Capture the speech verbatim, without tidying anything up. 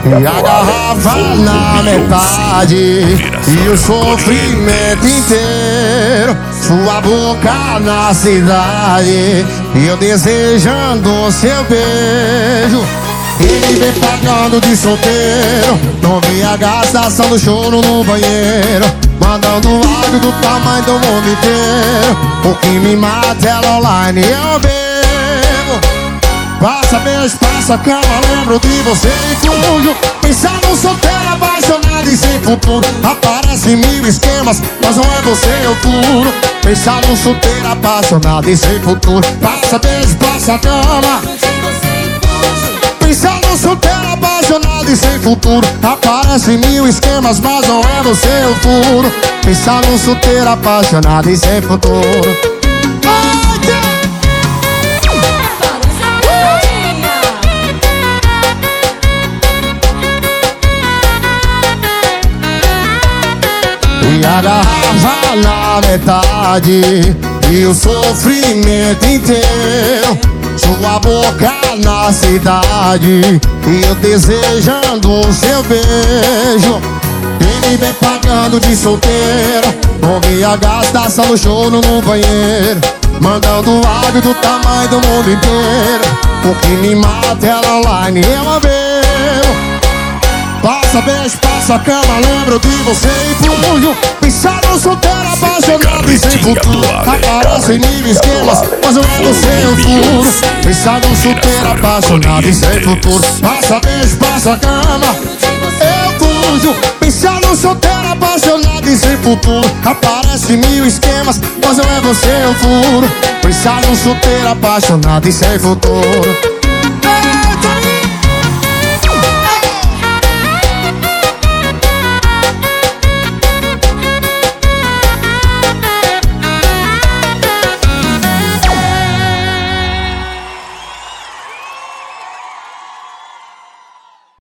E a garrafa na metade e o sofrimento inteiro. Sua boca na cidade e eu desejando seu beijo. Ele vem pagando de solteiro no V H, estação choro no banheiro, mandando áudio do tamanho do mundo inteiro. O que me mata é online, eu bebo. Passa beijo, passa cama, lembro de você e fujo. Pensar no solteiro, apaixonado e sem futuro. Aparecem mil esquemas, mas não é você eu furo. Pensar no solteiro, apaixonado e sem futuro. Passa beijo, passa cama. Pensar no solteiro, apaixonado e sem futuro. Aparecem mil esquemas, mas não é você eu furo. Pensar no solteiro, apaixonado e sem futuro. E a garrafa na metade e o sofrimento inteiro. Sua boca na cidade e eu desejando o seu beijo. Ele vem pagando de solteiro no V H, estação choro no banheiro, mandando áudio do tamanho do mundo inteiro. O que me mata é online, eu a bebo. Passa beijo, passa cama, lembro de você e fujo. Pensar no solteiro, apaixonado e sem futuro. Aparecem mil esquemas, mas não é você eu furo. Pensar no solteiro, apaixonado e sem futuro. Passa beijo, passa cama, eu fujo. Pensar no solteiro, apaixonado e sem futuro. Aparecem mil esquemas, mas não é você eu furo. Pensar no solteiro, apaixonado e sem futuro.